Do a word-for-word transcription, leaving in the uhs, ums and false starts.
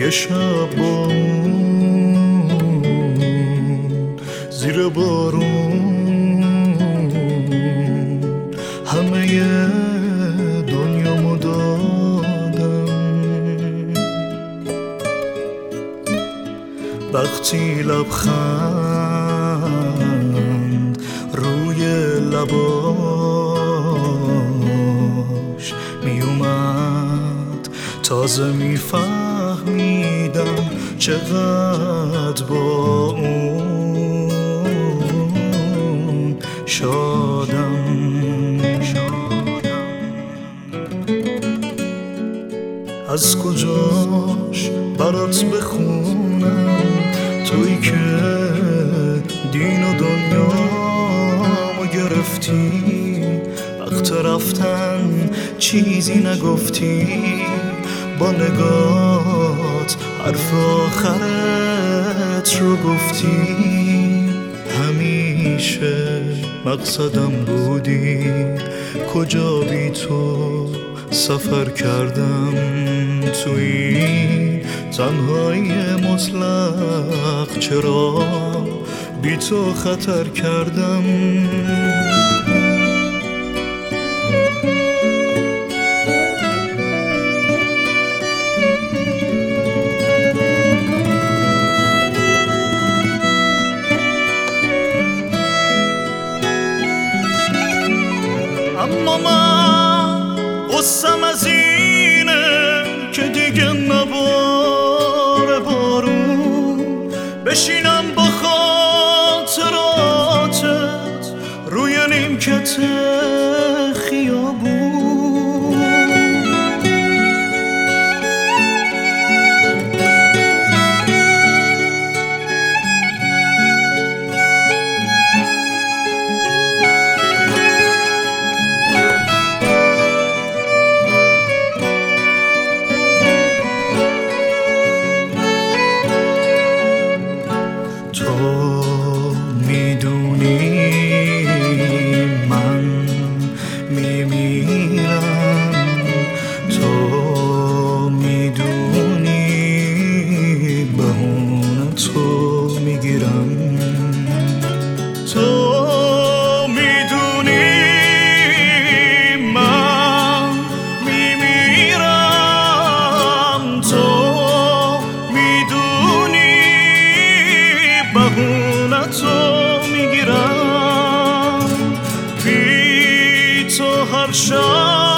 یه شب با اون زیر بارون همه دنیامو دادم. وقتی لبخند روی لباش می اومد تازه میفهمیدم چقدر با اون شادم. از کجاش برات بخونم تویی که دین و دنیامو گرفتی، وقت رفتن چیزی نگفتی، با نگات حرف آخرت رو گفتی. همیشه مقصدم بودی، کجا بی تو سفر کردم، توی تنهایی مطلق چرا بی تو خطر کردم. اما من قصم از اینه که دیگه نباره بارون بشینم با خاطراتت روی نیمکت خیابون. تو میدونی من میمیرم، تو میدونی بهونه تو میگیرم، تو میدونی من میمیرم، تو میدونی بهونه تو میگیرم. بی تو هر شب